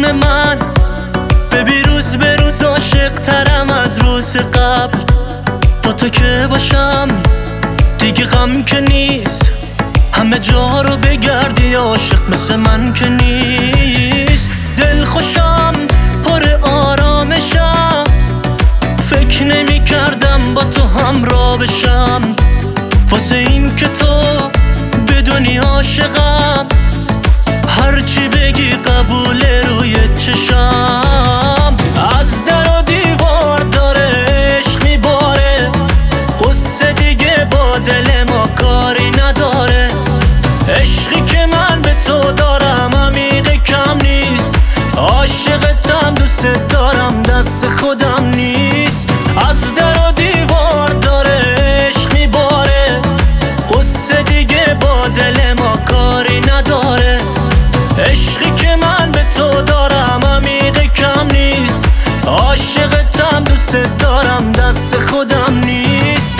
چشم من ببین روز به روز عاشق ترم از روز قبل. با تو که باشم دیگه غم که نیست، همه جا رو بگردی عاشق مثل من که نیست. دل خوشم پر آرامشم، فکر نمی کردم با تو همراه بشم. واسه این که تو بدونی عاشقم، هرچی بگی قبوله روی چشم. از در و دیوار داره عشق میباره، قصه دیگه با دل ما کاری نداره. عشقی که من به تو دارم عمیق کم نیست، عاشقتم دوست دارم دست خودم نیست. از در و دیوار داره عشق میباره، قصه دیگه با دل ما کاری نداره. عشقی که من به تو دارم عمیق کم نیست، عاشقتم دوست دارم دست خودم نیست.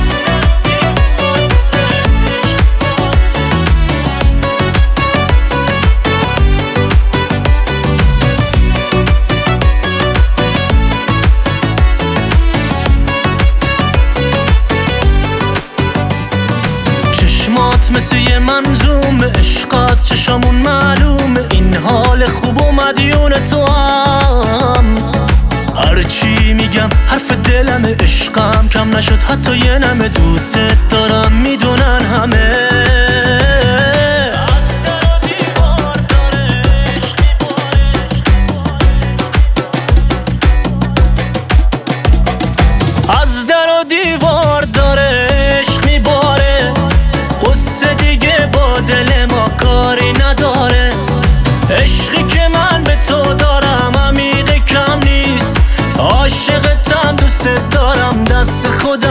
چشمات مثل یه منظوم عشق از چشامون معلومه. این حال خوب و مدیون تو هم، هرچی میگم حرف دلم. عشقم کم نشد حتی یه نمه، دوست دارم میدونن همه. از در و دیوار داره عشق میباره، قصه دیگه با دل ما کاری نداره. عشقی که من به تو دارم عمیق کم نیست، عاشقتم دوست دارم دست خودم